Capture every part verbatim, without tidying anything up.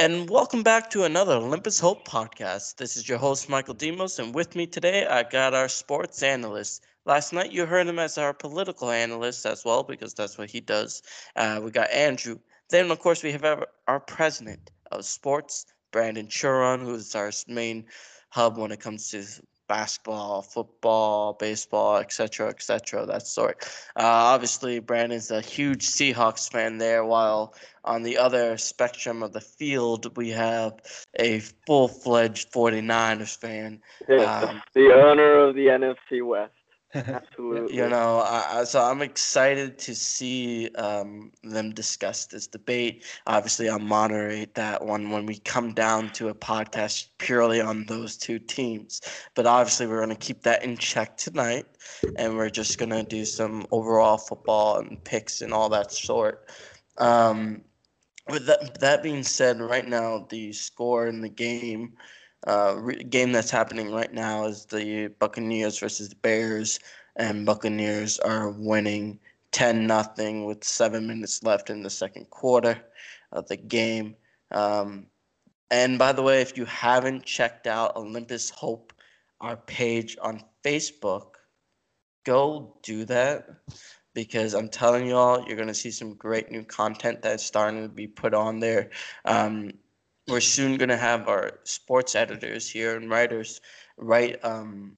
And welcome back to another Olympus Hope podcast. This is your host, Michael Demos, and with me today, I got our sports analyst. Last night, you heard him as our political analyst as well, because that's what he does. Uh, we got Andrew. Then, of course, we have our, our president of sports, Brandon Churon, who's our main hub when it comes to basketball, football, baseball, et cetera, et cetera, that sort. Uh, obviously, Brandon's a huge Seahawks fan there, while on the other spectrum of the field, we have a full-fledged 49ers fan. Yes, Um, the owner of the N F C West. Absolutely. you know, I, so I'm excited to see um, them discuss this debate. Obviously, I'll moderate that one when we come down to a podcast purely on those two teams. But obviously, we're going to keep that in check tonight, and we're just going to do some overall football and picks and all that sort. Um, with that, that being said, right now the score in the game, uh, re- game that's happening right now is the Buccaneers versus the Bears, and Buccaneers are winning ten nothing with seven minutes left in the second quarter of the game. Um, and by the way, if you haven't checked out Olympus Hope, our page on Facebook, go do that because I'm telling y'all, you're gonna see some great new content that's starting to be put on there. Um, we're soon gonna have our sports editors here and writers write um,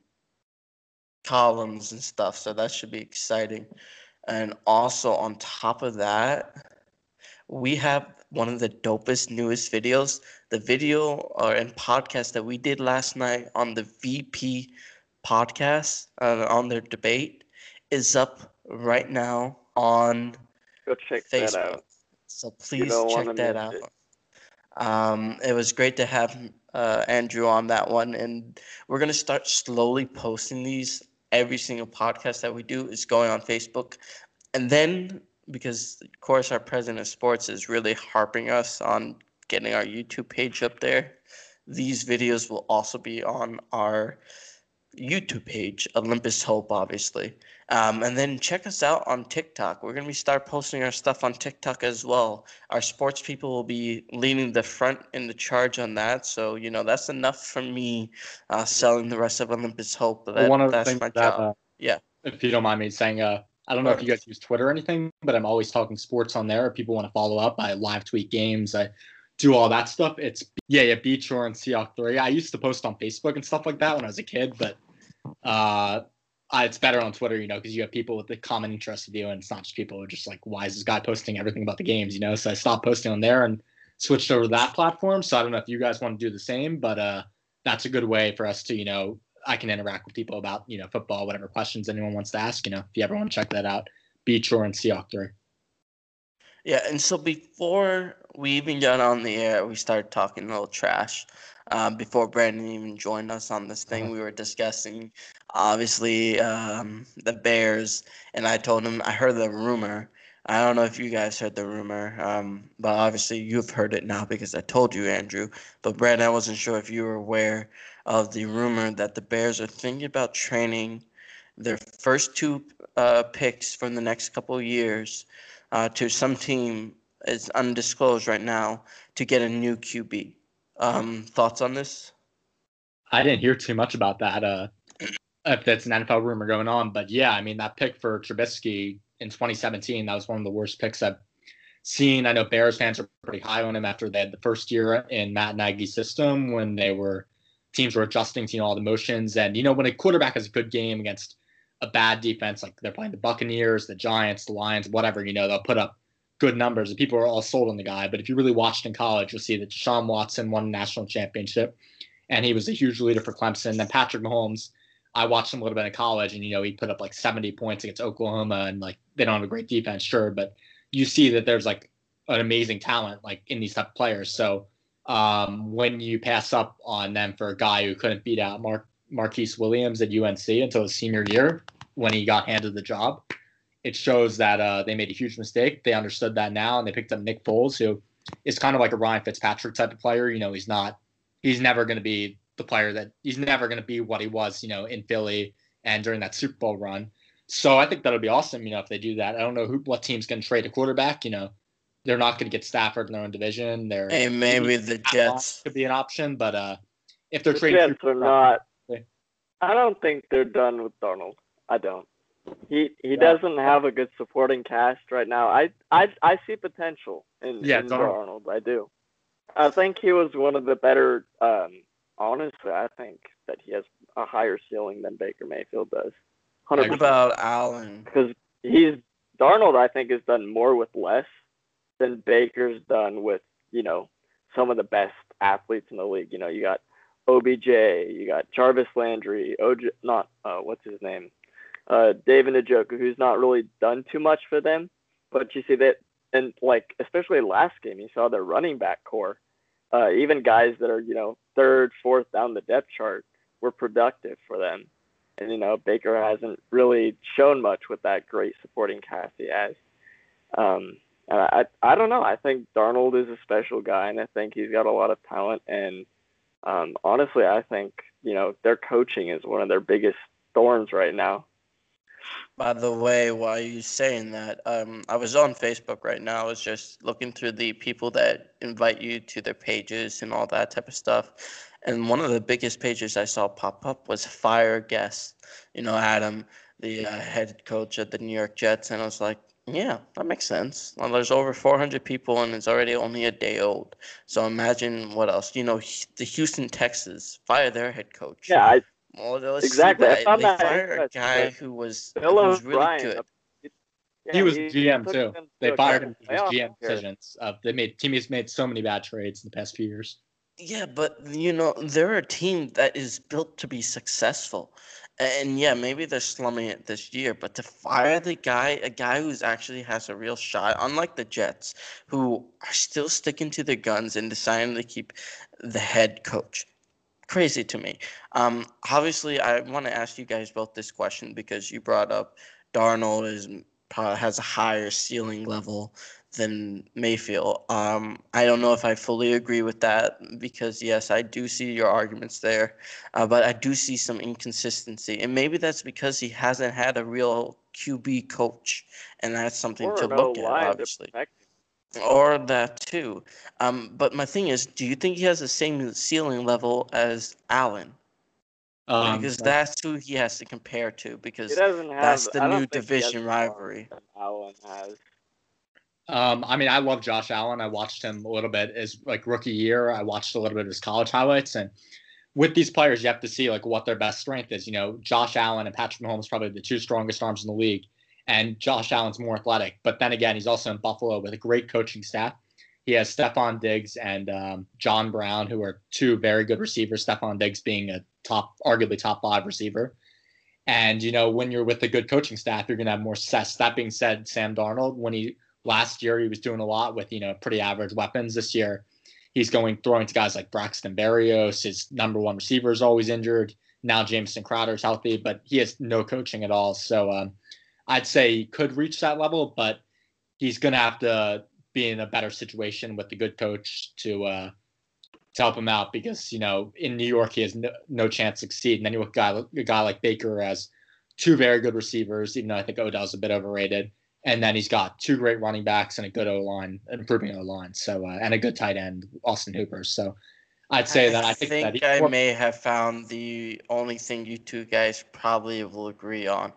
columns and stuff, so that should be exciting. And also on top of that, we have one of the dopest newest videos. The video or and podcast that we did last night on the V P podcast uh, on their debate is up right now on Go check that Facebook. out. So You please don't want to check that miss out. it. Um, it was great to have uh, Andrew on that one, and we're gonna start slowly posting these. Every single podcast that we do is going on Facebook, and then because of course our president of sports is really harping us on getting our YouTube page up there, these videos will also be on our YouTube page, Olympus Hope, obviously. Um, and then check us out on TikTok. We're gonna be start posting our stuff on TikTok as well. Our sports people will be leading the front in the charge on that. So you know that's enough for me uh, selling the rest of Olympus Hope. But Well, that one of the that's things my that, job. uh, Yeah. if you don't mind me saying, uh, I don't know if you guys use Twitter or anything, but I'm always talking sports on there. If people want to follow up, I live tweet games. I do all that stuff. It's, yeah, yeah, Beachor and Seahawk three. I used to post on Facebook and stuff like that when I was a kid, but uh, I, it's better on Twitter, you know, because you have people with the common interest with you, and it's not just people who are just like, why is this guy posting everything about the games, you know? So I stopped posting on there and switched over to that platform. So I don't know if you guys want to do the same, but uh, that's a good way for us to, you know, I can interact with people about, you know, football, whatever questions anyone wants to ask, you know, if you ever want to check that out, Beachor and Seahawk three. Yeah, and so before we even got on the air, we started talking a little trash. Um, before Brandon even joined us on this thing, Uh-huh. we were discussing obviously um, the Bears, and I told him I heard the rumor. I don't know if you guys heard the rumor, um, but obviously you've heard it now because I told you, Andrew. But Brandon, I wasn't sure if you were aware of the rumor that the Bears are thinking about training their first two uh, picks from the next couple of years uh, to some team is undisclosed right now to get a new Q B. Um, thoughts on this? I didn't hear too much about that. Uh, if that's an N F L rumor going on, but yeah, I mean, that pick for Trubisky in twenty seventeen, that was one of the worst picks I've seen. I know Bears fans are pretty high on him after they had the first year in Matt Nagy's system when they were teams were adjusting to, you know, all the motions. And, you know, when a quarterback has a good game against a bad defense, like they're playing the Buccaneers, the Giants, the Lions, whatever, you know, they'll put up good numbers and people are all sold on the guy. But if you really watched in college, you'll see that Deshaun Watson won a national championship and he was a huge leader for Clemson. Then Patrick Mahomes, I watched him a little bit in college and, you know, he put up like seventy points against Oklahoma and like they don't have a great defense, sure, but you see that there's like an amazing talent like in these type of players. So um, when you pass up on them for a guy who couldn't beat out Mark Marquise Williams at U N C until his senior year when he got handed the job, it shows that uh, they made a huge mistake. They understood that now, and they picked up Nick Foles, who is kind of like a Ryan Fitzpatrick type of player. You know, he's not, he's never going to be the player that he's never going to be what he was, you know, in Philly and during that Super Bowl run. So I think that'll be awesome, you know, if they do that. I don't know who, what team's going to trade a quarterback, you know. they're not going to get Stafford in their own division. They're And maybe the Jets could be an option, but uh, if they're The trading, Jets are not. Okay. I don't think they're done with Darnold. I don't. He he Yeah. doesn't have a good supporting cast right now. I I I see potential in, Yeah, in Darnold. Darnold. I do. I think he was one of the better. Um, honestly, I think that he has a higher ceiling than Baker Mayfield does. What Hundred percent. about Allen? Because he's Darnold, I think, has done more with less than Baker's done with, you know, some of the best athletes in the league. You know, you got O B J, you got Jarvis Landry, O J, not uh, what's his name, uh, David Njoku, who's not really done too much for them. But you see that, and like especially last game, you saw their running back core, uh, even guys that are, you know, third, fourth down the depth chart were productive for them. And, you know, Baker hasn't really shown much with that great supporting cast he has. Um, and I, I don't know. I think Darnold is a special guy, and I think he's got a lot of talent. And um, honestly, I think, you know, their coaching is one of their biggest thorns right now. By the way, while you saying that, um, I was on Facebook right now. I was just looking through the people that invite you to their pages and all that type of stuff. And one of the biggest pages I saw pop up was Fire Guest. You know, Adam, the uh, head coach of the New York Jets. And I was like, yeah, that makes sense. Well, there's over four hundred people and it's already only a day old. So imagine what else. You know, the Houston Texans fire their head coach. Yeah, I, Well, let's exactly. see I that. found They that fire a interesting, guy but who was who Bill was really O'Brien, good. yeah, he was he G M took too. them They to a fired him for his playoff G M appearance. decisions. Uh, they made teams made so many bad trades in the past few years. Yeah, but you know, they're a team that is built to be successful. And yeah, maybe they're slumming it this year, but to fire the guy, a guy who's actually has a real shot, unlike the Jets, who are still sticking to their guns and deciding to keep the head coach. Crazy to me. Um, obviously, I want to ask you guys both this question because you brought up Darnold is probably has a higher ceiling level than Mayfield. Um, I don't know if I fully agree with that because yes, I do see your arguments there, uh, but I do see some inconsistency, and maybe that's because he hasn't had a real Q B coach, and that's something Or to no look at, line to obviously. protect him. Or that too. Um, but my thing is, do you think he has the same ceiling level as Allen? Um, Because like, that's who he has to compare to. He Because doesn't that's have. the I new don't think he has division the arm rivalry. that Allen has. um, I mean, I love Josh Allen. I watched him a little bit as like rookie year. I watched a little bit of his college highlights, and with these players, you have to see like what their best strength is. You know, Josh Allen and Patrick Mahomes probably the two strongest arms in the league, and Josh Allen's more athletic. But then again, he's also in Buffalo with a great coaching staff. He has Stephon Diggs and um, John Brown, who are two very good receivers. Stephon Diggs being a top, arguably top five receiver. And you know, when you're with a good coaching staff, you're going to have more success. That being said, Sam Darnold, when he last year he was doing a lot with you know pretty average weapons. This year, he's going throwing to guys like Braxton Berrios. His number one receiver is always injured. Now Jameson Crowder's healthy, but he has no coaching at all. So um, I'd say he could reach that level, but he's going to have to be in a better situation with the good coach to uh, to help him out because you know in New York he has no, no chance to succeed. And then you have a guy, a guy like Baker has two very good receivers, even though I think Odell's a bit overrated. And then he's got two great running backs and a good O line, improving O line, so uh, and a good tight end, Austin Hooper. So I'd say that I think, think that he, I may have found the only thing you two guys probably will agree on.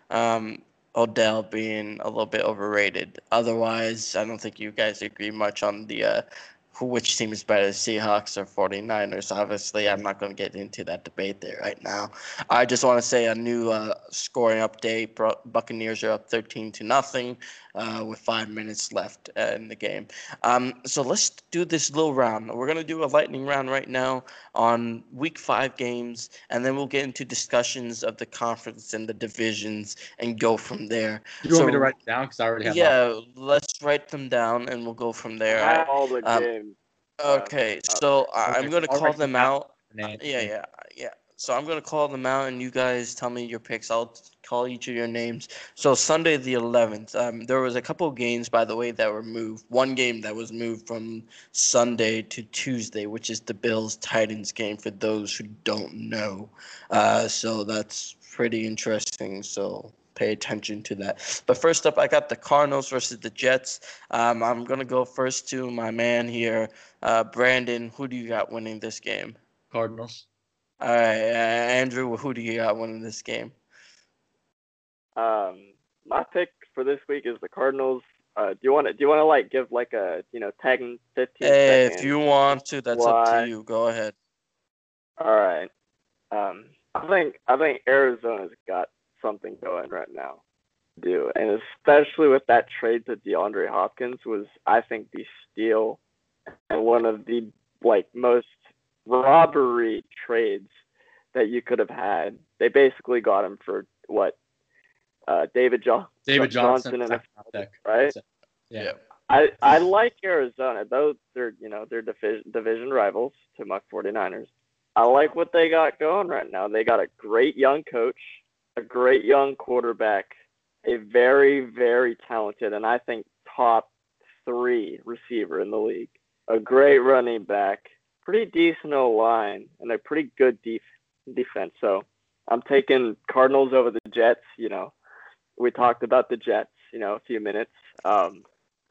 Um, Odell being a little bit overrated. Otherwise, I don't think you guys agree much on the uh, who which team is better, Seahawks or 49ers. Obviously, I'm not going to get into that debate there right now. I just want to say a new uh, scoring update. Buccaneers are up thirteen to nothing uh, with five minutes left uh, in the game. Um, so let's do this little round. We're going to do a lightning round right now on week five games, and then we'll get into discussions of the conference and the divisions and go from there. do you so, want me to write it down because I already have. Yeah, let's write them down and we'll go from there. I have all the Um, games. Okay, Uh, so I- Okay, I'm gonna I'll call write them down out. the names. Yeah, yeah, yeah. So I'm gonna call them out, and you guys tell me your picks. I'll call each of your names. So Sunday the eleventh, um, there was a couple of games, by the way, that were moved. One game that was moved from Sunday to Tuesday, which is the Bills Titans game. For those who don't know, uh, so that's pretty interesting. So pay attention to that. But first up, I got the Cardinals versus the Jets. Um, I'm gonna go first to my man here, uh, Brandon. Who do you got winning this game? Cardinals. All right, uh, Andrew. Who do you got winning this game? Um, my pick for this week is the Cardinals. Uh, do you want to do you want to like give like a you know ten, fifteen Hey, seconds? if you want to, that's up why? to you. Go ahead. All right. Um, I think I think Arizona's got something going right now, do and especially with that trade to DeAndre Hopkins was I think the steal and one of the like most robbery trades that you could have had. They basically got him for what uh, David jo- David Johnson, Johnson and a pick. right. Yeah. Yeah. I, I like Arizona, though they're you know they're division division rivals to my 49ers. I like what they got going right now. They got a great young coach, a great young quarterback, a very very talented and I think top three receiver in the league, a great running back, pretty decent O line, and a pretty good def- defense. So I'm taking Cardinals over the Jets. You know, we talked about the Jets, you know, a few minutes. Um,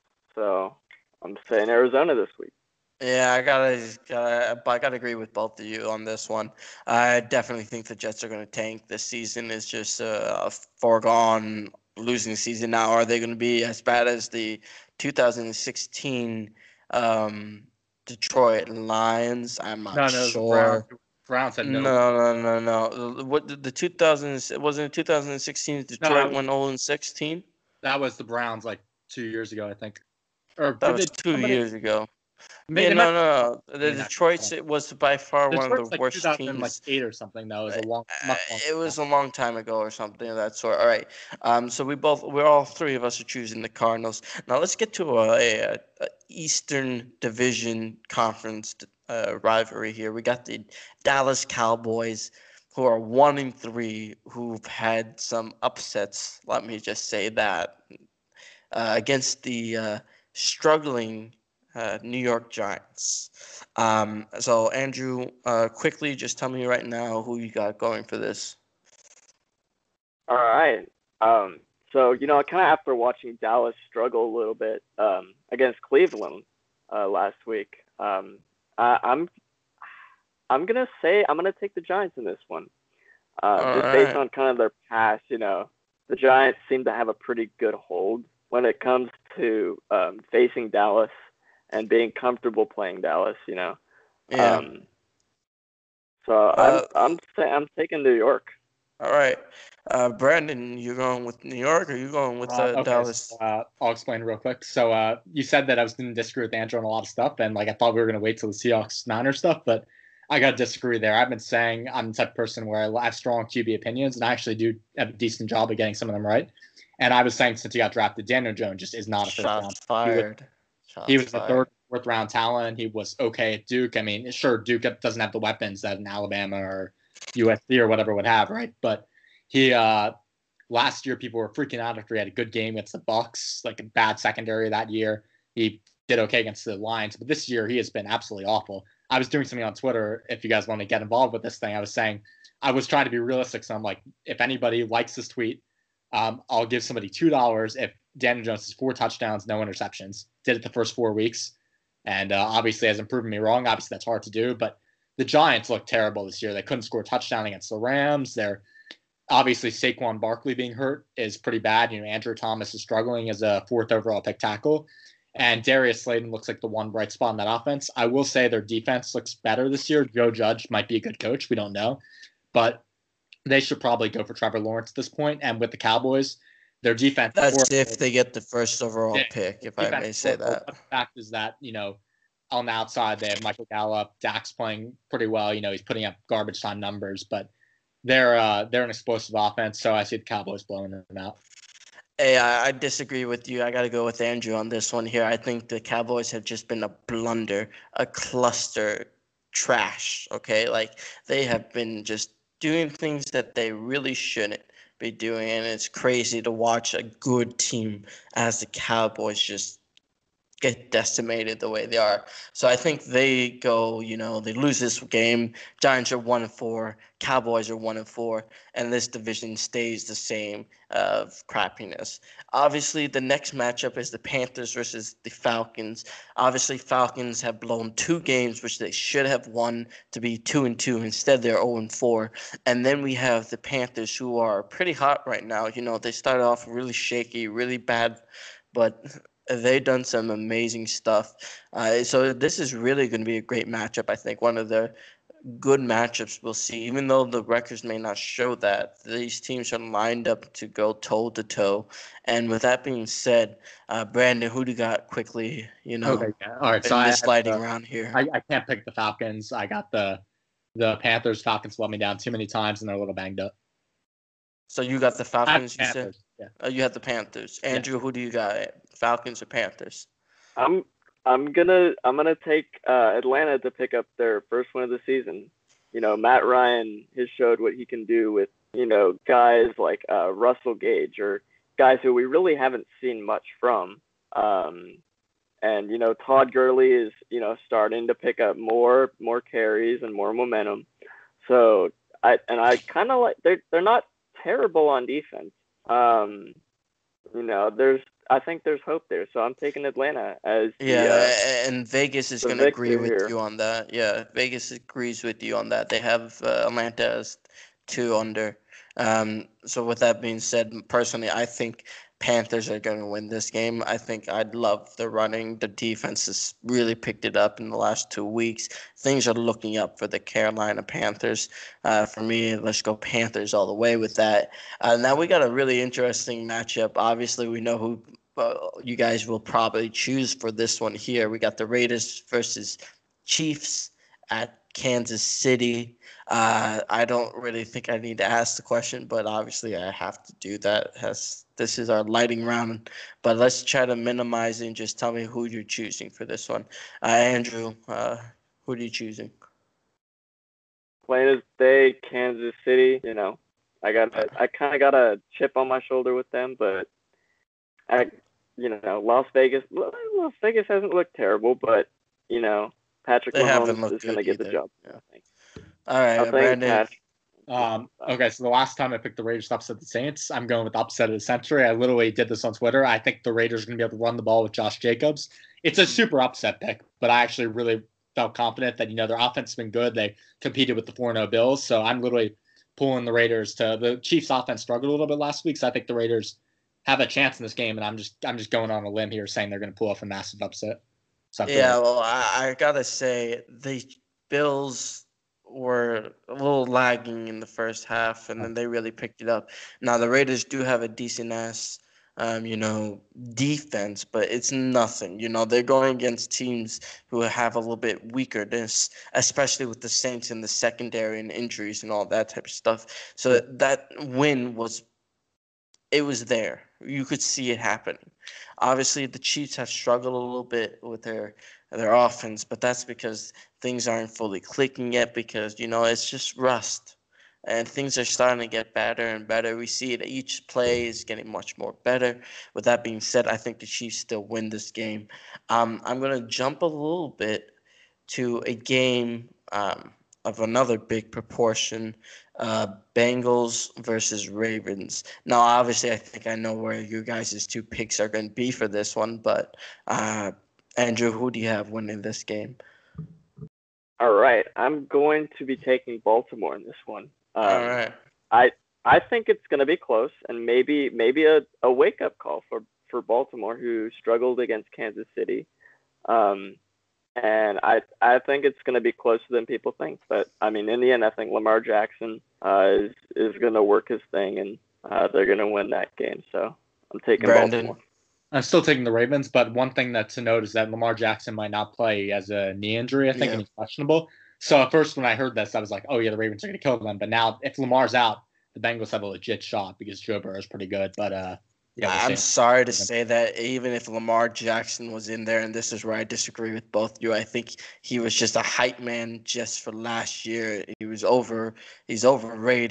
So I'm saying Arizona this week. Yeah, I gotta, gotta, I gotta agree with both of you on this one. I definitely think the Jets are going to tank. This season is just a foregone losing season. Now, are they going to be as bad as the two thousand sixteen um, Detroit Lions? I'm not No, no, sure. Browns. Browns had no. No, no, no, no. What the, the two thousand wasn't it twenty sixteen Detroit No, went oh and sixteen? That was the Browns like two years ago, I think. Or That did was they? two Somebody, years ago. May, Yeah, they might no, no. The have Detroit's it was by far one of Detroit's the like worst two thousand teams. eight or something. That was a long, Uh, much longer. It was a long time ago or something of that sort. All right. Um. So we both, we're all three of us are choosing the Cardinals. Now let's get to a, a, a Eastern Division Conference uh, rivalry here. We got the Dallas Cowboys, who are one and three, who've had some upsets. Let me just say that uh, against the uh, struggling uh, New York Giants. Um, so, Andrew, uh, quickly, just tell me right now who you got going for this. All right. Um, so, you know, kind of after watching Dallas struggle a little bit um, against Cleveland uh, last week, um, I, I'm I'm gonna say I'm gonna take the Giants in this one, uh, All just based right. on kind of their past. You know, the Giants seem to have a pretty good hold when it comes to um, facing Dallas and being comfortable playing Dallas. You know, Yeah. um, so I'm Uh, I'm say, I'm taking New York. all right. Uh, Brandon, you going with New York or you going with Uh, uh, okay, Dallas? so, uh, I'll explain real quick. So uh, you said that I was going to disagree with Andrew on a lot of stuff, and like I thought we were going to wait till the Seahawks Niners stuff, but I got to disagree there. I've been saying I'm the type of person where I have strong Q B opinions, and I actually do have a decent job of getting some of them right. And I was saying since he got drafted, Daniel Jones just is not a first round. Shots fired. Shots He was the fired. third, fourth round talent. He was okay at Duke. I mean, sure, Duke doesn't have the weapons that an Alabama or U S C or whatever would have, right? But he uh, last year people were freaking out after he had a good game against the Bucks, like a bad secondary that year. He did okay against the Lions, but this year he has been absolutely awful. I was doing something on Twitter. If you guys want to get involved with this thing, I was saying I was trying to be realistic. So I'm like, if anybody likes this tweet, um, I'll give somebody two dollars if Daniel Jones has four touchdowns, no interceptions. Did it the first four weeks, and uh, obviously hasn't proven me wrong. Obviously that's hard to do, but the Giants look terrible this year. They couldn't score a touchdown against the Rams. They're obviously Saquon Barkley being hurt is pretty bad. You know, Andrew Thomas is struggling as a fourth overall pick tackle. And Darius Slayton looks like the one bright spot in that offense. I will say their defense looks better this year. Joe Judge might be a good coach. We don't know. But they should probably go for Trevor Lawrence at this point. And with the Cowboys, their defense. That's if they get the first overall Yeah, pick, if I may say that. The fact is that, you know, on the outside, they have Michael Gallup. Dak's playing pretty well. You know, he's putting up garbage time numbers, but they're uh, they're an explosive offense. So I see the Cowboys blowing them out. Hey, I, I disagree with you. I got to go with Andrew on this one here. I think the Cowboys have just been a blunder, a cluster trash. Okay, like they have been just doing things that they really shouldn't be doing, and it's crazy to watch a good team as the Cowboys just get decimated the way they are. So I think they go, you know, they lose this game. Giants are one and four, Cowboys are one and four, and this division stays the same of crappiness. Obviously, the next matchup is the Panthers versus the Falcons. Obviously, Falcons have blown two games which they should have won to be two and two. Instead, they're zero and four. And then we have the Panthers, who are pretty hot right now. You know, they started off really shaky, really bad, but they've done some amazing stuff. Uh, so this is really going to be a great matchup. I think one of the good matchups we'll see. Even though the records may not show that, these teams are lined up to go toe to toe. And with that being said, uh, Brandon, who do you got quickly? You know, Okay, yeah. All right. So in I, this lightning uh, round here. I I can't pick the Falcons. I got the the Panthers. Falcons let me down too many times, and they're a little banged up. So you got the Falcons. You said. Panthers. Yeah. Oh, you had the Panthers. Andrew, Yeah. who do you got? Falcons or Panthers? I'm I'm gonna I'm gonna take uh, Atlanta to pick up their first win of the season. You know, Matt Ryan has showed what he can do with, you know, guys like uh, Russell Gage or guys who we really haven't seen much from. Um, and you know, Todd Gurley is, you know, starting to pick up more more carries and more momentum. So I and I kind of like they're they're not terrible on defense. Um, you know, there's I think there's hope there. So I'm taking Atlanta as Yeah, the, uh, and Vegas is the going to agree victor with here. you on that. Yeah, Vegas agrees with you on that. They have uh, Atlanta as two under. Um, so with that being said, personally, I think Panthers are going to win this game. I think I'd love the running. The defense has really picked it up in the last two weeks. Things are looking up for the Carolina Panthers. Uh, for me, let's go Panthers all the way with that. Uh, now we got a really interesting matchup. Obviously, we know who uh, you guys will probably choose for this one here. We got the Raiders versus Chiefs at Kansas City. Uh, I don't really think I need to ask the question, but obviously I have to do that. As this is our lighting round, but let's try to minimize it and just tell me who you're choosing for this one. Uh, Andrew, uh, who are you choosing? Plain as day, Kansas City. You know, I got a, I kind of got a chip on my shoulder with them, but I, you know, Las Vegas. Las Vegas hasn't looked terrible, but you know, Patrick They haven't Mahomes looked is going to good get the either. job. Yeah. I think. All right, I think Brandon. Patrick. Um, okay, so the last time I picked the Raiders to upset the Saints, I'm going with the upset of the century. I literally did this on Twitter. I think the Raiders are going to be able to run the ball with Josh Jacobs. It's a super upset pick, but I actually really felt confident that, you know, their offense has been good. They competed with the four and oh Bills, so I'm literally pulling the Raiders to – the Chiefs' offense struggled a little bit last week, so I think the Raiders have a chance in this game, and I'm just I'm just going on a limb here saying they're going to pull off a massive upset. So Yeah, well, I, I got to say, the Bills – were a little lagging in the first half, and then they really picked it up. Now the Raiders do have a decent ass, um, you know, defense, but it's nothing. You know, they're going against teams who have a little bit weakerness, especially with the Saints in the secondary and injuries and all that type of stuff. So that win was, it was there. You could see it happening. Obviously, the Chiefs have struggled a little bit with their their offense, but that's because things aren't fully clicking yet because, you know, it's just rust. And things are starting to get better and better. We see it. Each play is getting much more better. With that being said, I think the Chiefs still win this game. Um, I'm going to jump a little bit to a game um, of another big proportion, uh, Bengals versus Ravens. Now, obviously, I think I know where you guys' two picks are going to be for this one, but uh, Andrew, who do you have winning this game? All right, I'm going to be taking Baltimore in this one. Um, All right. I I think it's going to be close, and maybe maybe a, a wake up call for, for Baltimore, who struggled against Kansas City. Um, and I I think it's going to be closer than people think. But I mean, in the end, I think Lamar Jackson uh, is is going to work his thing, and uh, they're going to win that game. So I'm taking Brandon. Baltimore. I'm still taking the Ravens, but one thing that to note is that Lamar Jackson might not play as a knee injury, I think, Yeah. and he's questionable. So at first when I heard this, I was like, oh, yeah, the Ravens are going to kill them. But now if Lamar's out, the Bengals have a legit shot because Joe Burrow is pretty good. But uh, yeah, we'll I'm see. sorry to say that even if Lamar Jackson was in there, and this is where I disagree with both you, I think he was just a hype man just for last year. He was over, he's overrated.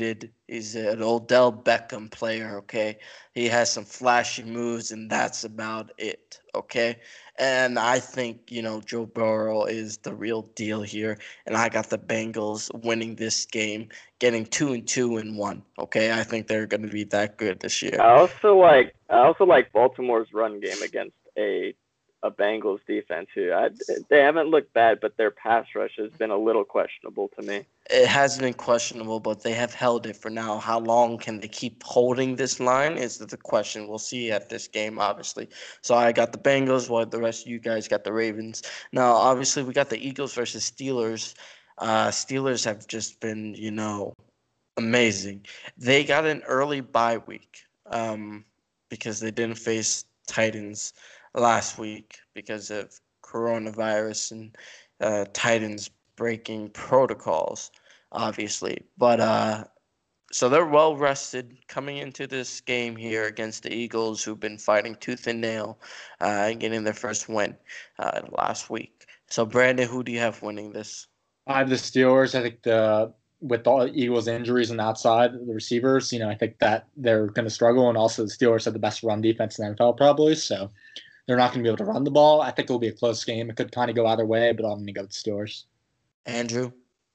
He's an Odell Beckham player, okay? He has some flashy moves, and that's about it, okay? And I think, you know, Joe Burrow is the real deal here, and I got the Bengals winning this game, getting two and two and one, okay? I think they're going to be that good this year. I also like I also like Baltimore's run game against a a Bengals defense who I, they haven't looked bad, but their pass rush has been a little questionable to me. It has been questionable, but they have held it for now. How long can they keep holding this line is the question. We'll see at this game, obviously. So I got the Bengals, while the rest of you guys got the Ravens. Now, obviously, we got the Eagles versus Steelers. Uh, Steelers have just been, you know, amazing. They got an early bye week um, because they didn't face Titans last week because of coronavirus and uh, Titans breaking protocols, obviously. But uh, so they're well rested coming into this game here against the Eagles, who've been fighting tooth and nail, uh, getting their first win uh, last week. So Brandon, who do you have winning this? I have the Steelers. I think the with the Eagles' injuries on the outside, the receivers, you know, I think that they're going to struggle. And also, the Steelers have the best run defense in the N F L, probably. So they're not going to be able to run the ball. I think it'll be a close game. It could kind of go either way, but I'm going to go with the Steelers. Andrew?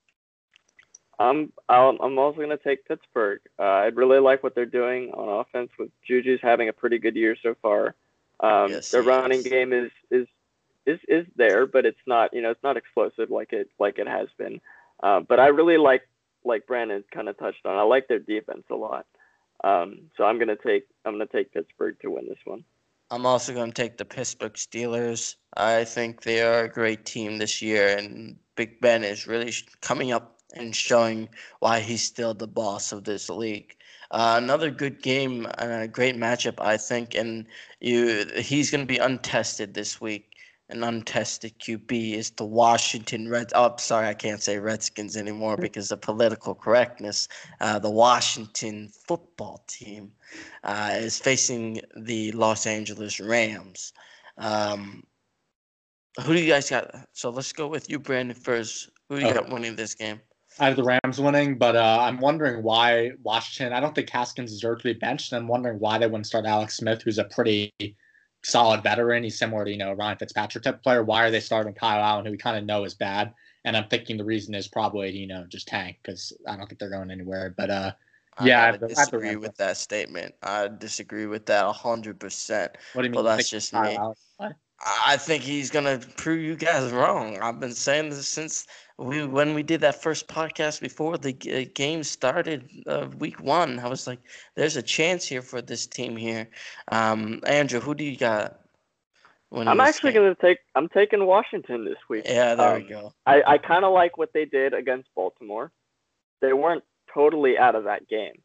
I'm I'm also going to take Pittsburgh. Uh, I really like what they're doing on offense with Juju's having a pretty good year so far. Um, Yes, their he running is. game is, is is is there, but it's not you know it's not explosive like it like it has been. Uh, but I really like like Brandon kind of touched on. I like their defense a lot. Um, so I'm gonna take I'm gonna take Pittsburgh to win this one. I'm also going to take the Pittsburgh Steelers. I think they are a great team this year, and Big Ben is really sh- coming up and showing why he's still the boss of this league. Uh, another good game and a great matchup, I think, and you he's going to be untested this week. An untested Q B is the Washington Reds. Oh, sorry, I can't say Redskins anymore because of political correctness. Uh, the Washington football team uh, is facing the Los Angeles Rams. Um, who do you guys got? So let's go with you, Brandon, first. Who do you Okay. got winning this game? I have the Rams winning, but uh, I'm wondering why Washington. I don't think Haskins deserves to be benched. And I'm wondering why they wouldn't start Alex Smith, who's a pretty solid veteran. He's similar to you know Ryan Fitzpatrick type player. Why are they starting Kyle Allen, who we kind of know is bad? And I'm thinking the reason is probably you know just tank because I don't think they're going anywhere. But uh, I yeah, I gotta have the, I have the disagree Rams. with that statement. I disagree with that a hundred percent. What do you But mean? You that's think just Kyle me. Allen? What? I think he's gonna prove you guys wrong. I've been saying this since we when we did that first podcast before the g- game started, uh, week one. I was like, "There's a chance here for this team here." Um, Andrew, who do you got winning I'm this actually game? gonna take I'm taking Washington this week. Yeah, there we Um, go. I I kind of like what they did against Baltimore. They weren't totally out of that game.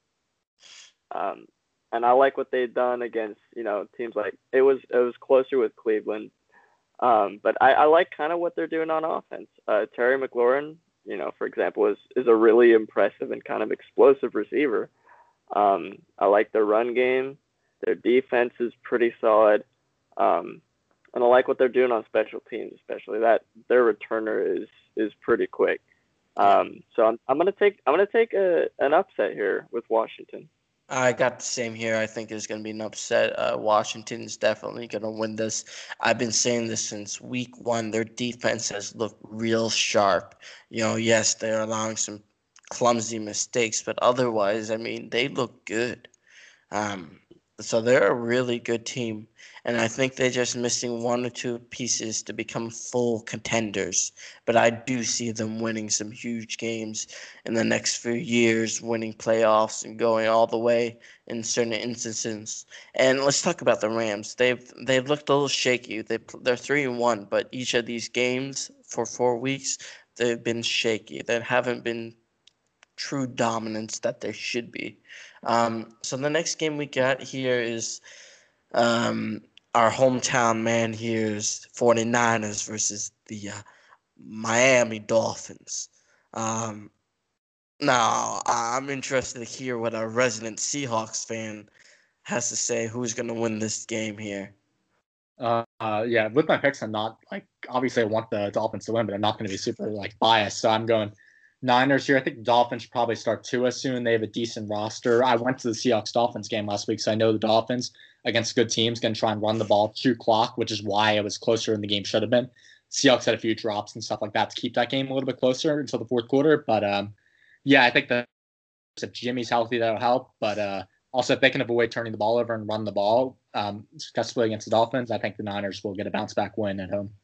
Um, and I like what they've done against you know teams like it was it was closer with Cleveland. Um, but I, I like kind of what they're doing on offense. Uh, Terry McLaurin, you know, for example, is is a really impressive and kind of explosive receiver. Um, I like their run game. Their defense is pretty solid. Um, and I like what they're doing on special teams, especially that their returner is is pretty quick. Yeah. Um, so I'm I'm gonna take I'm gonna take a an upset here with Washington. I got the same here. I think there's going to be an upset. Uh, Washington's definitely going to win this. I've been saying this since week one. Their defense has looked real sharp. You know, yes, they're allowing some clumsy mistakes, but otherwise, I mean, they look good. Um, so they're a really good team, and I think they're just missing one or two pieces to become full contenders. But I do see them winning some huge games in the next few years, winning playoffs and going all the way in certain instances. And let's talk about the Rams. They've they've looked a little shaky. They they're three and one, but each of these games for four weeks, they've been shaky. They haven't been true dominance that there should be. Um, so the next game we got here is um, our hometown man here's 49ers versus the uh, Miami Dolphins. Um, now, I'm interested to hear what our resident Seahawks fan has to say. Who's going to win this game here? Uh, uh, yeah, with my picks, I'm not like obviously I want the Dolphins to win, but I'm not going to be super like biased. So I'm going Niners here. I think the Dolphins should probably start Tua soon. They have a decent roster. I went to the Seahawks Dolphins game last week, so I know the Dolphins against good teams can try and run the ball, shoot clock, which is why it was closer than the game should have been. Seahawks had a few drops and stuff like that to keep that game a little bit closer until the fourth quarter. But um, yeah, I think that if Jimmy's healthy, that'll help. But uh, also, if they can avoid turning the ball over and run the ball um, successfully against the Dolphins, I think the Niners will get a bounce back win at home.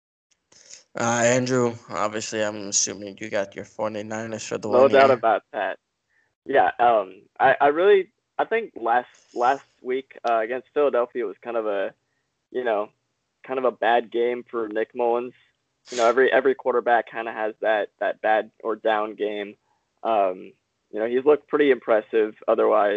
Uh, Andrew, obviously, I'm assuming you got your 49ers for the No one doubt here. about that. Yeah, um, I, I really, I think last last week uh, against Philadelphia was kind of a, you know, kind of a bad game for Nick Mullins. You know, every every quarterback kind of has that that bad or down game. Um, you know, he's looked pretty impressive otherwise.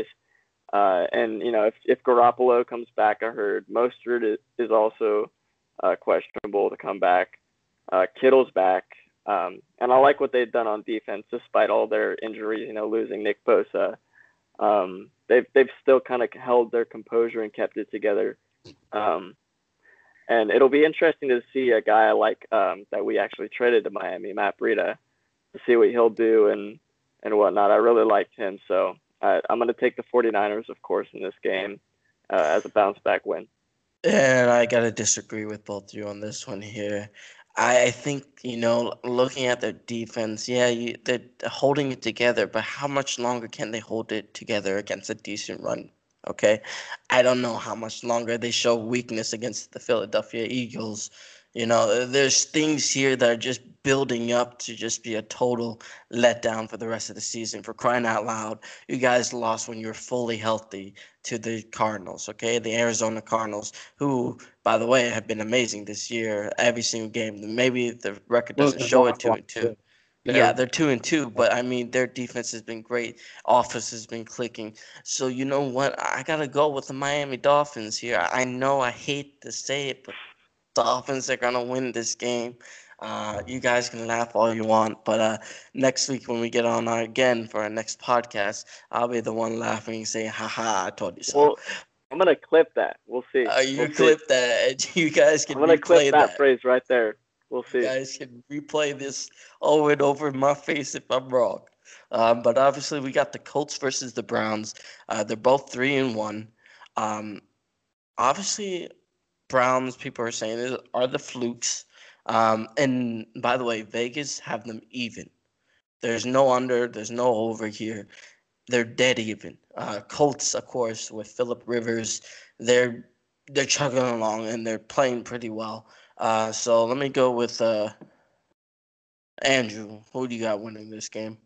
Uh, and you know, if if Garoppolo comes back, I heard Mostert is, is also uh, questionable to come back. Uh, Kittle's back. Um, and I like what they've done on defense, despite all their injuries. You know, losing Nick Bosa, um, they've they've still kind of held their composure and kept it together. Um, and it'll be interesting to see a guy like um, that we actually traded to Miami, Matt Breida, to see what he'll do and and whatnot. I really liked him, so I, I'm going to take the 49ers, of course, in this game uh, as a bounce back win. And I gotta disagree with both of you on this one here. I I think, you know, looking at their defense, yeah, you, they're holding it together, but how much longer can they hold it together against a decent run? Okay, I don't know how much longer they show weakness against the Philadelphia Eagles. You know, there's things here that are just building up to just be a total letdown for the rest of the season. For crying out loud, you guys lost when you were fully healthy to the Cardinals, okay? The Arizona Cardinals, who, by the way, have been amazing this year, every single game. Maybe the record Well, doesn't there's show one it two and two. Yeah, They're they're two and two, but I mean their defense has been great. Offense has been clicking. So you know what? I gotta go with the Miami Dolphins here. I know I hate to say it, but Dolphins are gonna win this game. Uh, you guys can laugh all you want, but uh, next week when we get on our, again for our next podcast, I'll be the one laughing, saying, "Haha, I told you so." Well, I'm going to clip that. We'll see. Uh, you We'll see. clip that. You guys I'm can going to clip replay that that. phrase right there. We'll You see. guys can replay this over and over in my face if I'm wrong. Um, but obviously, we got the Colts versus the Browns. Uh, they're both three and one. Um, obviously, Browns people are saying is- are the flukes. Um, and by the way, Vegas have them even. There's no under. There's no over here. They're dead even. Uh, Colts, of course, with Philip Rivers, they're they're chugging along and they're playing pretty well. Uh, so let me go with uh, Andrew. Who do you got winning this game?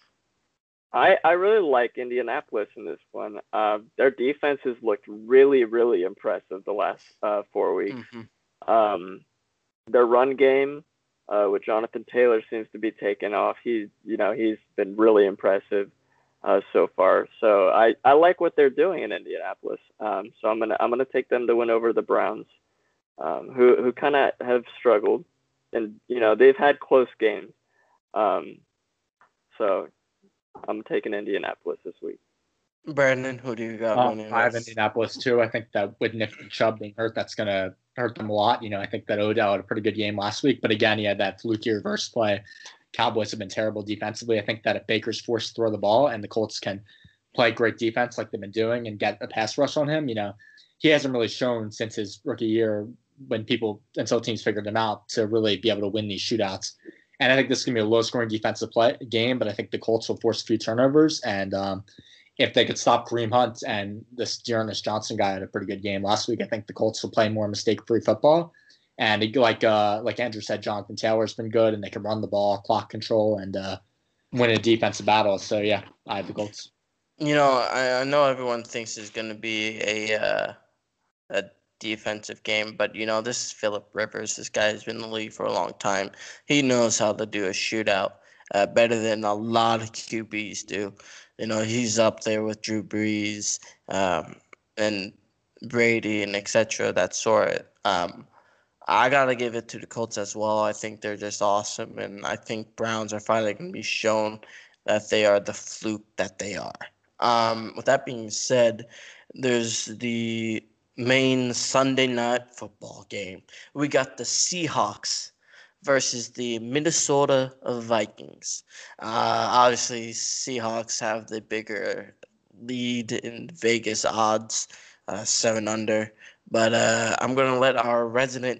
I, I really like Indianapolis in this one. Uh, their defense has looked really, really impressive the last uh, four weeks. Mm-hmm. Um, their run game uh, with Jonathan Taylor seems to be taking off. He's, you know, he's been really impressive uh, so far. So I, I like what they're doing in Indianapolis. Um, so I'm gonna I'm gonna take them to win over the Browns, um, who who kind of have struggled, and you know they've had close games. Um, so I'm taking Indianapolis this week. Brandon, who do you got Uh, winning I have this? Indianapolis too. I think that with Nick Chubb being hurt, that's going to hurt them a lot. You know, I think that Odell had a pretty good game last week, but again, he had that fluky reverse play. Cowboys have been terrible defensively. I think that if Baker's forced to throw the ball and the Colts can play great defense like they've been doing and get a pass rush on him, you know, he hasn't really shown since his rookie year when people until teams figured him out to really be able to win these shootouts. And I think this is going to be a low-scoring defensive play game, but I think the Colts will force a few turnovers and. Um, if they could stop Kareem Hunt and this Dearness Johnson guy had a pretty good game last week, I think the Colts will play more mistake-free football. And like uh, like Andrew said, Jonathan Taylor's been good, and they can run the ball, clock control, and uh, win a defensive battle. So yeah, I have the Colts. You know, I, I know everyone thinks it's going to be a uh, a defensive game, but you know, this is Philip Rivers. This guy has been in the league for a long time. He knows how to do a shootout uh, better than a lot of Q Bs do. You know, he's up there with Drew Brees um, and Brady and et cetera. That sort. Um, I gotta give it to the Colts as well. I think they're just awesome, and I think Browns are finally gonna be shown that they are the fluke that they are. Um, with that being said, there's the main Sunday night football game. We got the Seahawks versus the Minnesota Vikings. Uh, obviously, Seahawks have the bigger lead in Vegas odds, uh, seven under. But uh, I'm going to let our resident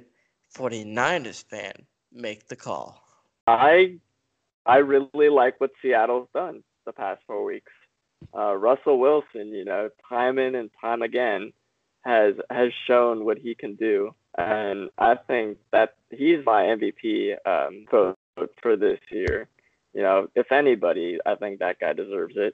49ers fan make the call. I I really like what Seattle's done the past four weeks. Uh, Russell Wilson, you know, time in and time again, has has shown what he can do, and I think that he's my M V P um, vote for this year. You know, if anybody, I think that guy deserves it.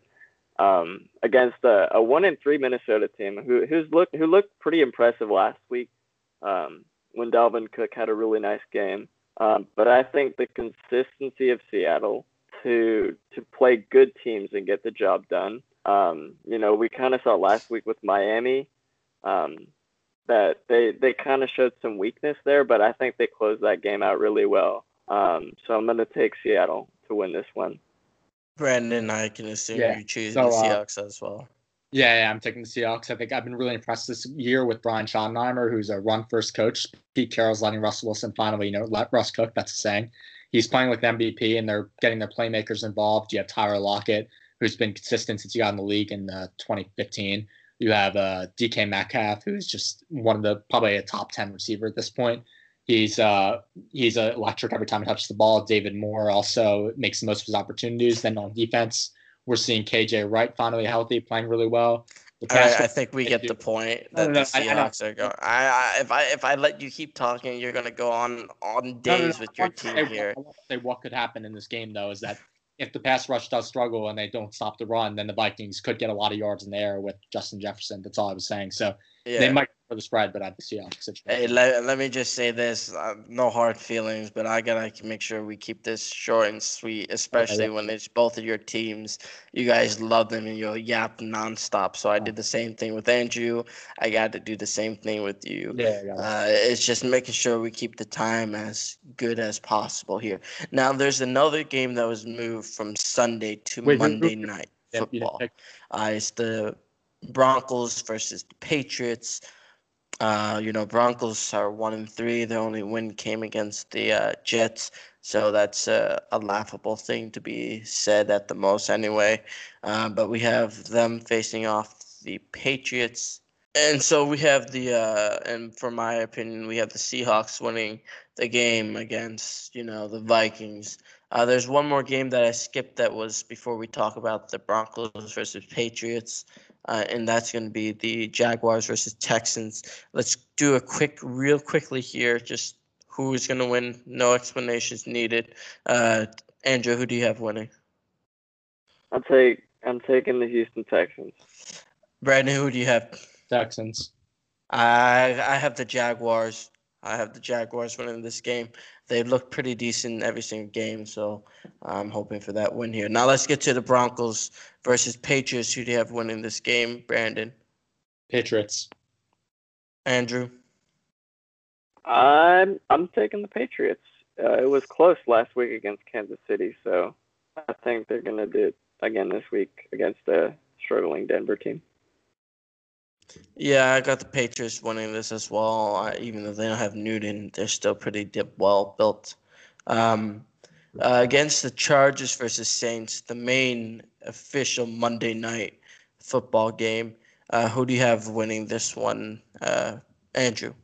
Um, against a, a one and three Minnesota team who who's looked who looked pretty impressive last week um, when Dalvin Cook had a really nice game. Um, but I think the consistency of Seattle to to play good teams and get the job done. Um, you know, we kind of saw last week with Miami um, that they they kind of showed some weakness there, but I think they closed that game out really well. Um, so I'm going to take Seattle to win this one. Brandon, I can assume Yeah. you choose So, the uh, Seahawks as well. Yeah, yeah, I'm taking the Seahawks. I think I've been really impressed this year with Brian Schottenheimer, who's a run-first coach. Pete Carroll's letting Russell Wilson finally, you know, let Russ cook. That's a saying. He's playing with M V P, and they're getting their playmakers involved. You have Tyler Lockett, who's been consistent since he got in the league in uh, twenty fifteen. You have uh, D K Metcalf, who's just one of the probably a top ten receiver at this point. He's uh, he's uh, electric every time he touches the ball. David Moore also makes the most of his opportunities. Then on defense, we're seeing K J Wright finally healthy, playing really well. All right, I think we get the point No, that no, the no, I- I know. Seahawks are going. I, I if I if I let you keep talking, you're gonna go on on No, no, no, days with I your want to team say, here. I want to say what could happen in this game, though, is that if the pass rush does struggle and they don't stop the run, then the Vikings could get a lot of yards in the air with Justin Jefferson. That's all I was saying. So they Yeah. might for the spread, but I have the Seahawks Hey, situation. let, let me just say this. Uh, no hard feelings, but I gotta make sure we keep this short and sweet, especially yeah. when it's both of your teams. You guys love them and you'll yap nonstop. So I did the same thing with Andrew. I got to do the same thing with you. Yeah, yeah, yeah. Uh, it's just making sure we keep the time as good as possible here. Now, there's another game that was moved from Sunday to Wait, who- who- Monday night Yeah, you didn't football. pick- Uh, it's the Broncos versus the Patriots. Uh, you know, Broncos are one and three. Their only win came against the uh, Jets, so that's uh, a laughable thing to be said at the most, anyway. Uh, but we have them facing off the Patriots, and so we have the uh, and for my opinion, we have the Seahawks winning the game against you know the Vikings. Uh, there's one more game that I skipped that was before we talk about the Broncos versus Patriots, uh, and that's going to be the Jaguars versus Texans. Let's do a quick, real quickly here, just who is going to win. No explanations needed. Uh, Andrew, who do you have winning? I'm take I'm taking the Houston Texans. Brandon, who do you have? Texans. I I have the Jaguars. I have the Jaguars winning this game. They've looked pretty decent every single game, so I'm hoping for that win here. Now let's get to the Broncos versus Patriots. Who do you have winning this game, Brandon? Patriots. Andrew? I'm I'm taking the Patriots. Uh, it was close last week against Kansas City, so I think they're gonna do it again this week against a struggling Denver team. Yeah, I got the Patriots winning this as well. I, even though they don't have Newton, they're still pretty dip- well built. Um, uh, against the Chargers versus Saints, the main official Monday night football game. Uh, who do you have winning this one, uh, Andrew?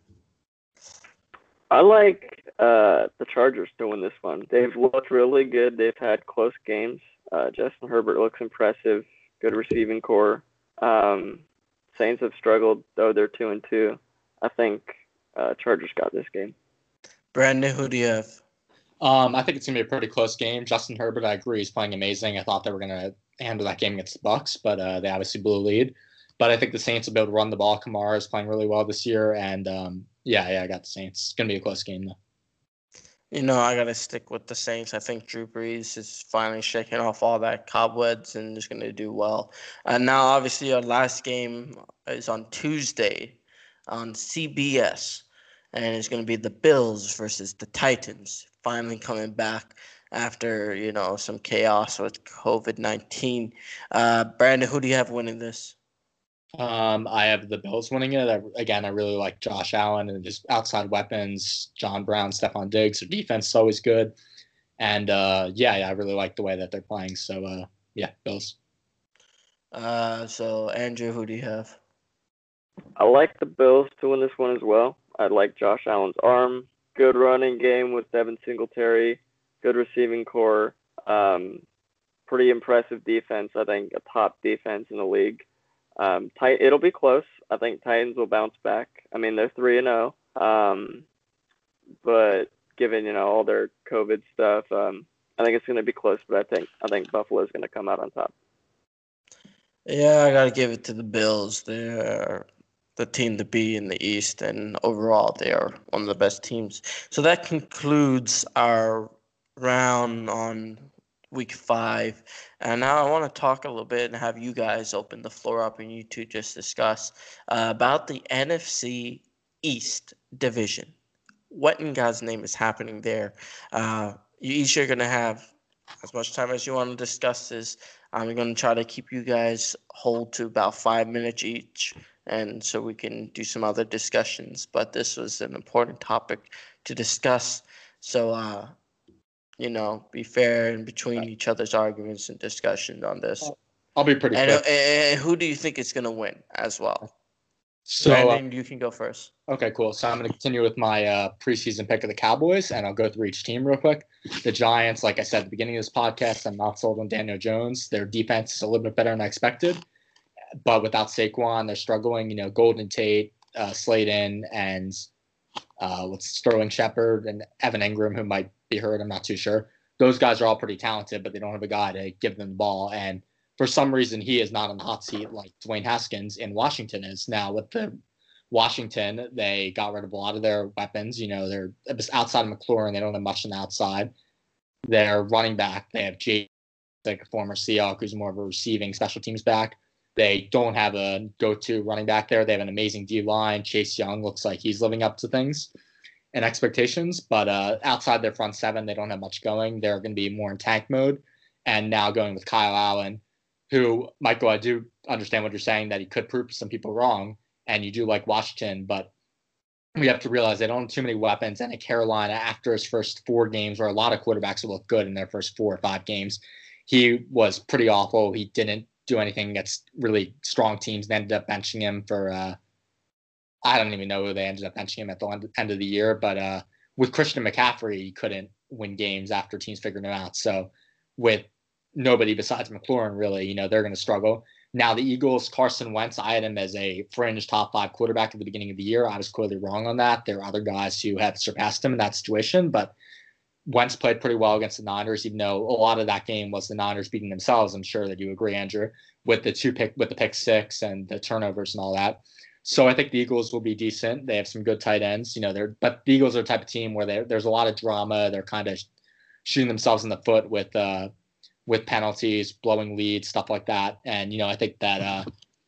I like uh, the Chargers to win this one. They've looked really good. They've had close games. Uh, Justin Herbert looks impressive. Good receiving core. Um, Saints have struggled, though they're two and two. I think uh, Chargers got this game. Brandon, who do you have? Um, I think it's gonna be a pretty close game. Justin Herbert, I agree, is playing amazing. I thought they were gonna handle that game against the Bucks, but uh, they obviously blew a lead. But I think the Saints will be able to run the ball. Kamara is playing really well this year, and um, yeah, yeah, I got the Saints. It's gonna be a close game though. You know, I gotta stick with the Saints. I think Drew Brees is finally shaking off all that cobwebs and is gonna do well. And now, obviously, our last game is on Tuesday on C B S, and it's gonna be the Bills versus the Titans. Finally coming back after you know some chaos with COVID nineteen. Uh, Brandon, who do you have winning this? Um, I have the Bills winning it. I, again, I really like Josh Allen and just outside weapons. John Brown, Stephon Diggs. Their defense is always good, and uh, yeah, yeah, I really like the way that they're playing. So uh, yeah, Bills. Uh, so Andrew, who do you have? I like the Bills to win this one as well. I like Josh Allen's arm. Good running game with Devin Singletary. Good receiving core. Um, pretty impressive defense. I think a top defense in the league. Um, tight. It'll be close. I think Titans will bounce back. I mean, they're three and zero. Um, but given you know all their COVID stuff, um, I think it's going to be close. But I think I think Buffalo's going to come out on top. Yeah, I gotta give it to the Bills. They're the team to be in the East, and overall, they are one of the best teams. So that concludes our round on week five. And now I want to talk a little bit and have you guys open the floor up and you two just discuss uh, about the N F C East division. What in God's name is happening there? Uh, you each are going to have as much time as you want to discuss this. I'm going to try to keep you guys hold to about five minutes each, and so we can do some other discussions. But this was an important topic to discuss. So, uh, you know, be fair in between each other's arguments and discussion on this. I'll be pretty And, uh, quick. and who do you think is going to win as well? So, uh, Brandon, you can go first. Okay, cool. So I'm going to continue with my uh, preseason pick of the Cowboys, and I'll go through each team real quick. The Giants, like I said at the beginning of this podcast, I'm not sold on Daniel Jones. Their defense is a little bit better than I expected, but without Saquon, they're struggling. You know, Golden Tate, uh, Slayton, and uh, what's Sterling Shepard and Evan Ingram, who might be hurt. I'm not too sure. Those guys are all pretty talented, but they don't have a guy to give them the ball. And for some reason, he is not on the hot seat like Dwayne Haskins in Washington is. Now, with the Washington, they got rid of a lot of their weapons. You know, they're outside of McLaurin. They don't have much on the outside. Their running back, they have Jay, like a former Seahawk, who's more of a receiving special teams back. They don't have a go-to running back there. They have an amazing D-line. Chase Young looks like he's living up to things and expectations. But uh, outside their front seven, they don't have much going. They're going to be more in tank mode. And now going with Kyle Allen, who, Michael, I do understand what you're saying, that he could prove some people wrong. And you do like Washington, but we have to realize they don't have too many weapons. And at Carolina, after his first four games, where a lot of quarterbacks will look good in their first four or five games, he was pretty awful. He didn't do anything against really strong teams. They ended up benching him for, uh, I don't even know who they ended up benching him at the end of the year. But uh, with Christian McCaffrey, he couldn't win games after teams figured him out. So with nobody besides McLaurin, really, you know, they're going to struggle. Now, the Eagles, Carson Wentz, I had him as a fringe top five quarterback at the beginning of the year. I was clearly wrong on that. There are other guys who have surpassed him in that situation, but Wentz played pretty well against the Niners, even though a lot of that game was the Niners beating themselves. I'm sure that you agree, Andrew, with the two pick, with the pick six and the turnovers and all that. So I think the Eagles will be decent. They have some good tight ends, you know. They're but the Eagles are the type of team where there's a lot of drama. They're kind of shooting themselves in the foot with uh, with penalties, blowing leads, stuff like that. And, you know, I think that uh,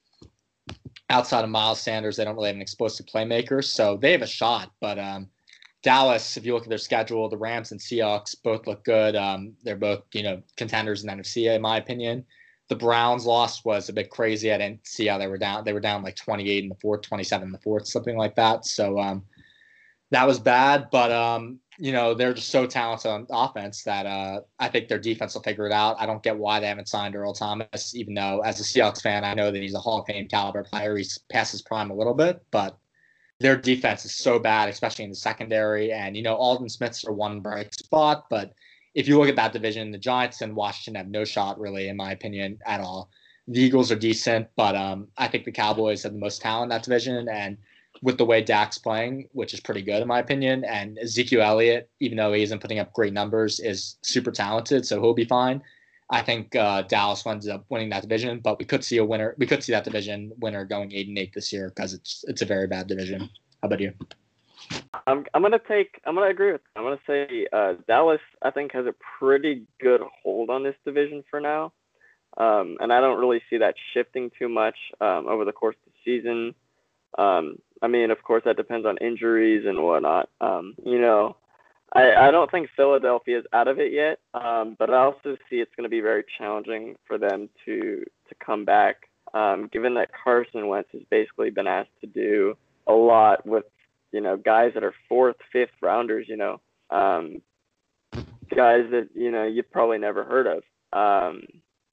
outside of Miles Sanders, they don't really have an explosive playmaker. So they have a shot. But um, Dallas, if you look at their schedule, the Rams and Seahawks both look good. Um, they're both, you know, contenders in the N F C, in my opinion. The Browns loss was a bit crazy. I didn't see how they were down. They were down like twenty-eight in the fourth, twenty-seven in the fourth, something like that. So um, that was bad. But, um, you know, they're just so talented on offense that uh, I think their defense will figure it out. I don't get why they haven't signed Earl Thomas, even though as a Seahawks fan, I know that he's a Hall of Fame caliber player. He's past his prime a little bit, but their defense is so bad, especially in the secondary. And, you know, Alden Smith's are one bright spot, but if you look at that division, the Giants and Washington have no shot, really, in my opinion, at all. The Eagles are decent, but um, I think the Cowboys have the most talent in that division. And with the way Dak's playing, which is pretty good in my opinion, and Ezekiel Elliott, even though he isn't putting up great numbers, is super talented, so he'll be fine. I think uh, Dallas ends up winning that division, but we could see a winner. We could see that division winner going eight and eight this year because it's it's a very bad division. How about you? I'm I'm gonna take I'm gonna agree with. I'm gonna say uh, Dallas. I think has a pretty good hold on this division for now, um, and I don't really see that shifting too much um, over the course of the season. Um, I mean, of course, that depends on injuries and whatnot. Um, you know, I, I don't think Philadelphia is out of it yet, um, but I also see it's going to be very challenging for them to to come back. Um, given that Carson Wentz has basically been asked to do a lot with, you know, guys that are fourth, fifth rounders, you know, um, guys that, you know, you've probably never heard of. Um,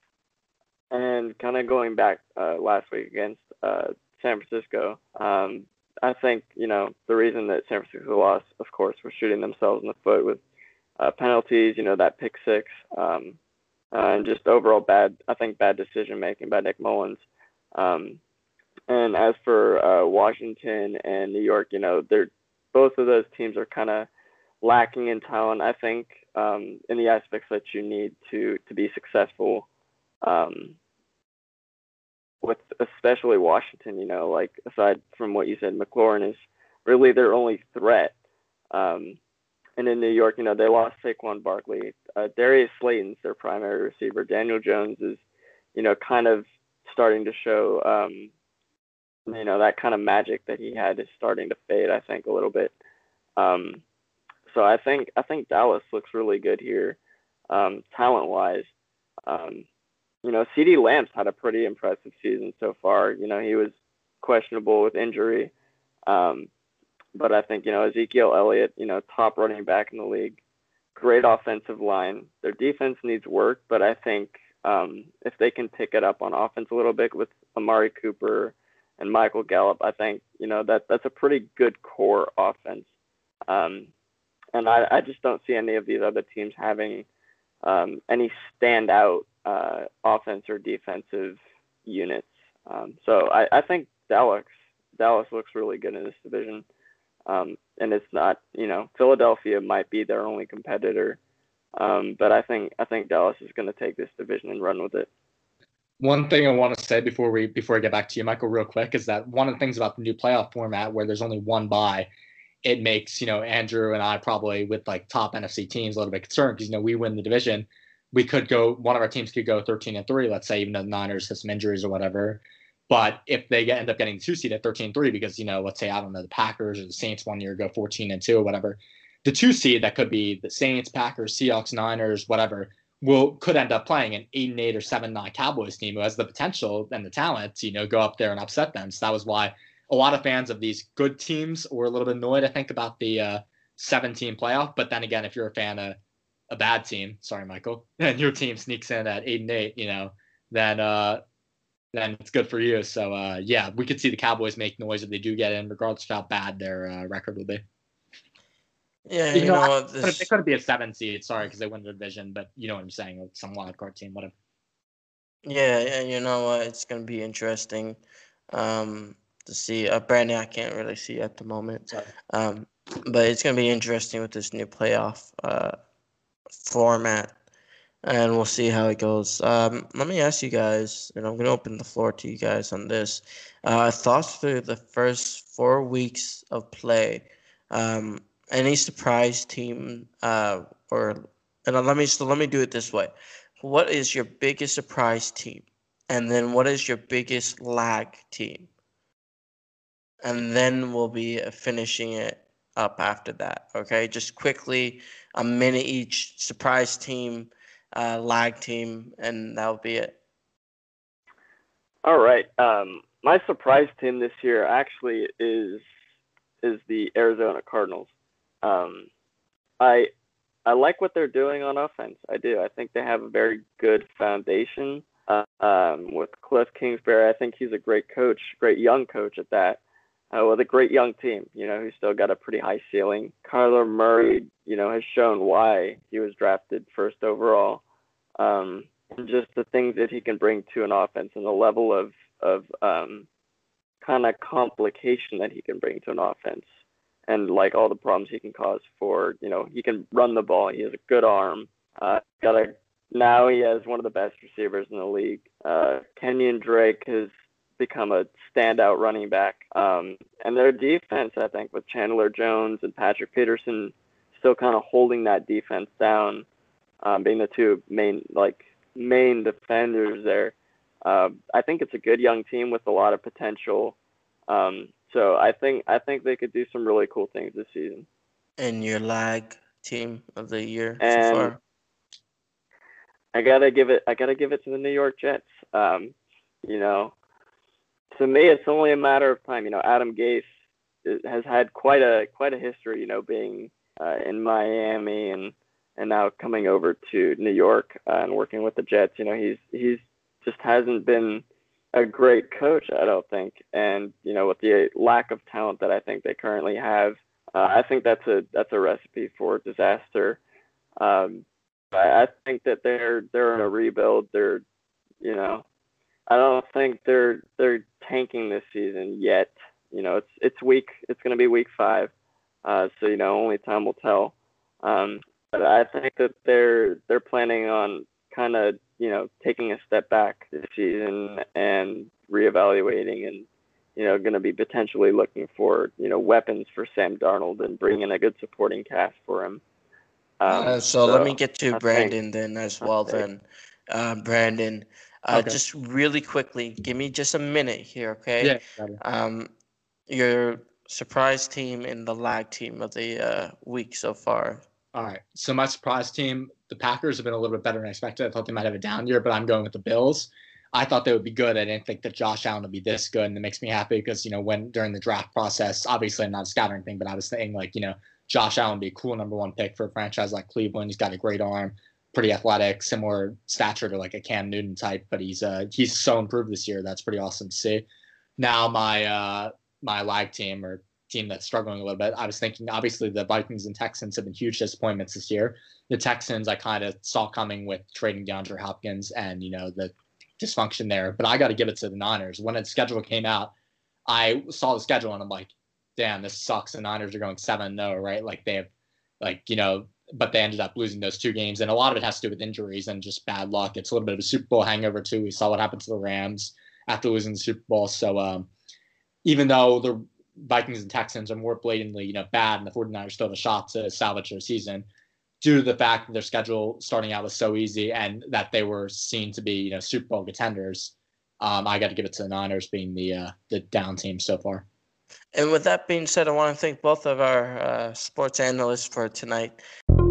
and kind of going back uh, last week against uh, San Francisco, um, I think, you know, the reason that San Francisco lost, of course, was shooting themselves in the foot with uh, penalties, you know, that pick six, um, uh, and just overall bad, I think, bad decision making by Nick Mullins. Um, and as for uh, Washington and New York, you know, they're both of those teams are kind of lacking in talent, I think, um, in the aspects that you need to to be successful. Um, with especially Washington, you know, like aside from what you said, McLaurin is really their only threat. Um, and in New York, you know, they lost Saquon Barkley. Uh, Darius Slayton's their primary receiver. Daniel Jones is, you know, kind of starting to show, um, you know, that kind of magic that he had is starting to fade, I think, a little bit. Um, so I think I think Dallas looks really good here, um, talent-wise. Um, You know, CeeDee Lamb's had a pretty impressive season so far. You know, he was questionable with injury. Um, but I think, you know, Ezekiel Elliott, you know, top running back in the league, great offensive line. Their defense needs work, but I think um, if they can pick it up on offense a little bit with Amari Cooper and Michael Gallup, I think, you know, that that's a pretty good core offense. Um, and I, I just don't see any of these other teams having um, any standout uh, offense or defensive units. Um, so I, I think Dallas Dallas looks really good in this division. Um, and it's not, you know, Philadelphia might be their only competitor. Um, but I think I think Dallas is going to take this division and run with it. One thing I want to say before we before I get back to you, Michael, real quick, is that one of the things about the new playoff format where there's only one bye, it makes, you know, Andrew and I probably with like top N F C teams a little bit concerned because, you know, we win the division. We could go, one of our teams could go thirteen and three, let's say, even though the Niners have some injuries or whatever. But if they get, end up getting the two seed at thirteen and three, because, you know, let's say, I don't know, the Packers or the Saints one year go fourteen and two or whatever, the two seed that could be the Saints, Packers, Seahawks, Niners, whatever, will could end up playing an eight and eight or seven nine Cowboys team who has the potential and the talent to, you know, go up there and upset them. So that was why a lot of fans of these good teams were a little bit annoyed, I think, about the uh, seven-team playoff. But then again, if you're a fan of a bad team, sorry, Michael, and your team sneaks in at eight and eight, you know, then uh, then it's good for you. So uh, yeah, we could see the Cowboys make noise if they do get in, regardless of how bad their uh, record will be. Yeah, you, you know, know I, what? This... It could be a seven seed, sorry, because they win the division, but you know what I'm saying, like some wild card team, whatever. Yeah, yeah, you know what? It's gonna be interesting um, to see. Uh, Brandon, I can't really see at the moment, um, but it's gonna be interesting with this new playoff uh, format, and we'll see how it goes. Um, let me ask you guys, and I'm gonna open the floor to you guys on this. Uh, thoughts through the first four weeks of play. Um, any surprise team, uh, or and let me so let me do it this way. What is your biggest surprise team? And then what is your biggest lag team? And then we'll be finishing it up after that. Okay, just quickly, a minute each. Surprise team, uh, lag team, and that'll be it. All right. Um, my surprise team this year actually is is the Arizona Cardinals. Um, I I like what they're doing on offense. I do. I think they have a very good foundation uh, um, with Cliff Kingsbury. I think he's a great coach, great young coach at that, uh, with a great young team. You know, who's still got a pretty high ceiling. Kyler Murray, you know, has shown why he was drafted first overall, um, and just the things that he can bring to an offense and the level of of um, kind of complication that he can bring to an offense. And like all the problems he can cause for, you know, he can run the ball. He has a good arm. Uh, got a now he has one of the best receivers in the league. Uh, Kenyon Drake has become a standout running back. Um, and their defense, I think, with Chandler Jones and Patrick Peterson, still kind of holding that defense down, um, being the two main like main defenders there. Uh, I think it's a good young team with a lot of potential. Um, So I think I think they could do some really cool things this season. And your lag team of the year and so far? I gotta give it I gotta give it to the New York Jets. Um, you know, to me, it's only a matter of time. You know, Adam Gase has had quite a quite a history. You know, being uh, in Miami and and now coming over to New York uh, and working with the Jets. You know, he's he's just hasn't been a great coach, I don't think. And you know, with the lack of talent that I think they currently have, uh, I think that's a that's a recipe for disaster. Um, I, I think that they're they're in a rebuild. They're, you know, I don't think they're they're tanking this season yet. You know, it's it's week it's going to be week five, uh, so you know, only time will tell. Um, but I think that they're they're planning on kind of, you know, taking a step back this season and reevaluating, and you know, going to be potentially looking for, you know, weapons for Sam Darnold and bringing a good supporting cast for him. Um, Uh, so, so let me get to I Brandon think then as that's well. big. Then, uh, Brandon, uh, Okay. just really quickly, give me just a minute here, okay? Yeah. got it. Um, your surprise team and the lag team of the uh, week so far. All right. So my surprise team, the Packers have been a little bit better than expected. I thought they might have a down year, but I'm going with the Bills. I thought they would be good. I didn't think that Josh Allen would be this good, and it makes me happy because, you know, when during the draft process, obviously I'm not a scout or anything, but I was thinking, like, you know, Josh Allen would be a cool number one pick for a franchise like Cleveland. He's got a great arm, pretty athletic, similar stature to like a Cam Newton type, but he's uh he's so improved this year. That's pretty awesome to see. Now my uh my lag team or team that's struggling a little bit, I was thinking obviously the Vikings and Texans have been huge disappointments this year. The Texans I kind of saw coming with trading DeAndre Hopkins and, you know, the dysfunction there, but I got to give it to the Niners. When the schedule came out, I saw the schedule and I'm like, damn, this sucks. The Niners are going seven and oh, right? Like they have, like, you know, but they ended up losing those two games. And a lot of it has to do with injuries and just bad luck. It's a little bit of a Super Bowl hangover too. We saw what happened to the Rams after losing the Super Bowl. So um, even though the Vikings and Texans are more blatantly, you know, bad and the 49ers still have a shot to salvage their season, due to the fact that their schedule starting out was so easy and that they were seen to be, you know, Super Bowl contenders, um, I got to give it to the Niners being the uh, the down team so far. And with that being said, I want to thank both of our uh, sports analysts for tonight.